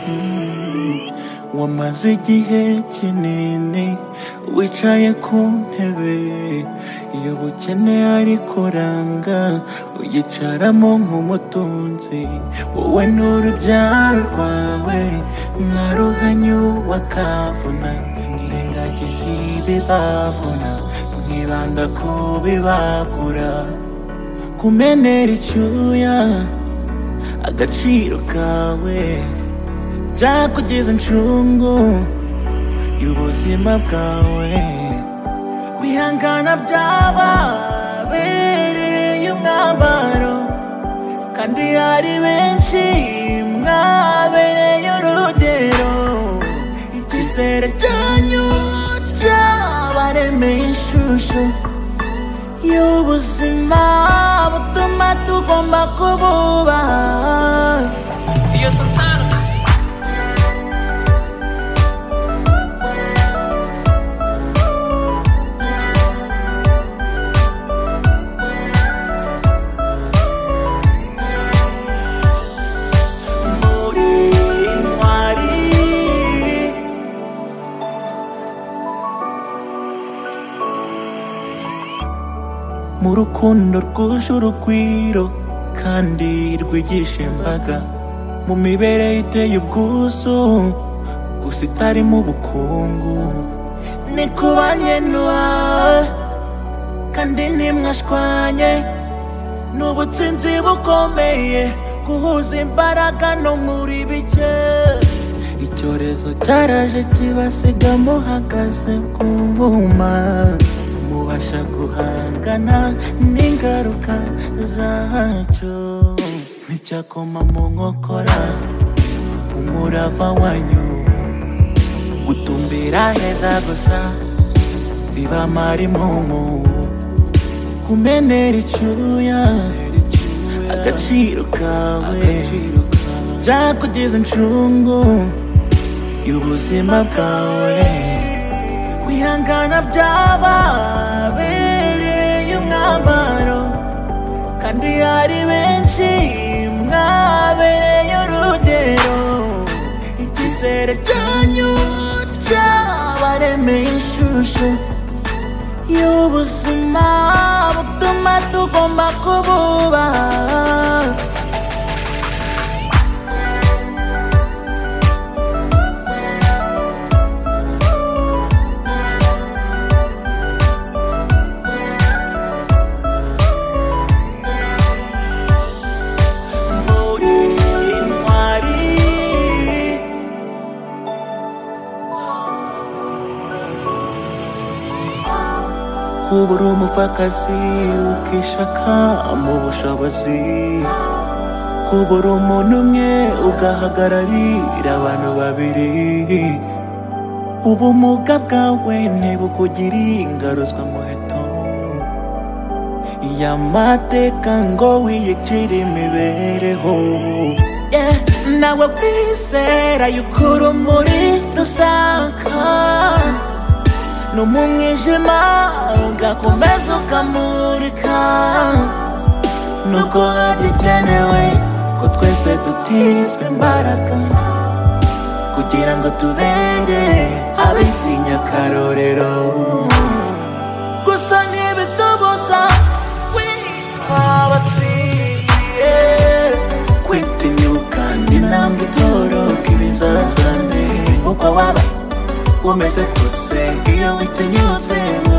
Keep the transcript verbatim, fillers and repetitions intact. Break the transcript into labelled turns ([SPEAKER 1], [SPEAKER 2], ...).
[SPEAKER 1] wamaze igihe kinini wicaye ku ntebe y'ubukene ariko uranga uyicaramo nk'umutunzi wowe n'urubyaro rwawe mwaruhanye wakavuna mwirengagiza ibibavuna mwibanda ku bibagura kumenera icyuya agaciro kawe byakugeza incungu y'ubuzima bwawe wihangana byababereye umwambaro kandi hari benshi mwabereye urugero icyizere cyanyu cyabaremeye ishusho y'ubuzima butuma tugomba kububaha.
[SPEAKER 2] Iyo Santana
[SPEAKER 1] mu rukundo rwuje urugwiro kandi rwigisha imbaga mu mibereho iteye ubwuzu gusa itarimo ubukungu ni kubanye n'uwawe kandi ntimwashwanye n'ubutsinzi bukomeye guhuza imbaraga no muri bike icyorezo cyaraje kibasiga muhagaze bwuma mubasha guhangana n'ingaruka zacyo nticyakoma mu nkokora umurava wanyu gutumbira heza gusa bibamara impumu kumenera icyuya agaciro kawe byakugeza incungu y'ubuzima bwawe wihangana byababereye umwambaro kandi hari benshi mwabereye urugero icyizere cyanyu cyabaremeye ishusho y'ubuzima butuma tugomba kububaha. Kuba uri umupfakazi ukishaka mu bushobozi kuba uri umuntu umwe ugahagararira abantu babiri ubumuga bwawe ntibukugire ingaruzwa muheto y'amateka ngo wiyicire imibereho yeah. Nawe kwizera yuko urumuri rusaka no mu mwijima ugakomeza ukamurika nuko habikenewe ko twese tutizwa imbaraga kugira ngo tubere abitinya akarorero gusa ntibitubuza kwitwa abatsinzi kwitinyuka n'intambwe itoroka ibizazane uko waba umeze kose iyo witinyutse